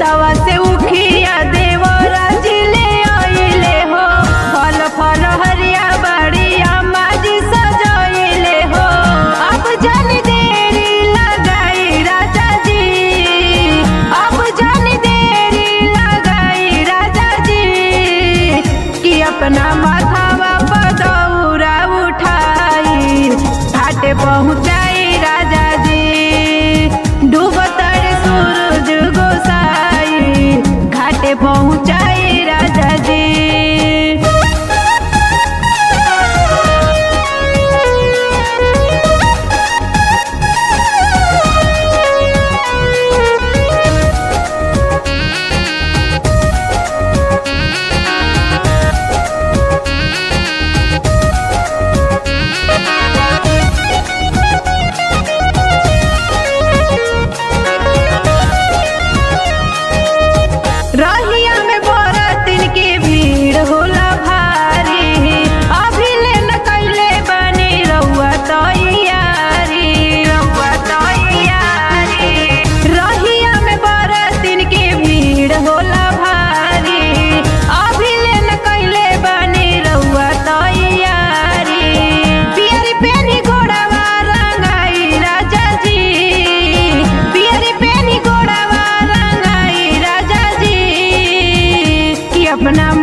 खेतवा से उखिया देवरा जिले आइले हो फल फल हरिया बड़िया माजी सजाइले हो अब जान देरी लगाई राजा जी अब जान देरी लगाई राजा जी कि अपना माथावा पर दौरा उठाई घाटे पहुँचाई राजा जी डूबतर सूरज गोसाई घाटे पहुँचाई राजा जी। रहिया में बरतिन के भीड़ होला भारी अभी ले न कैले बनी रउआ तैयारी रहिया में बरतिन के भीड़ होला भारी अभी ले न कैले बनी रउआ तैयारी पियरी पेनी घोड़ावा रंगाई राजा जी पियरी पेनी घोड़ावा रंगाई राजा जी कि अपना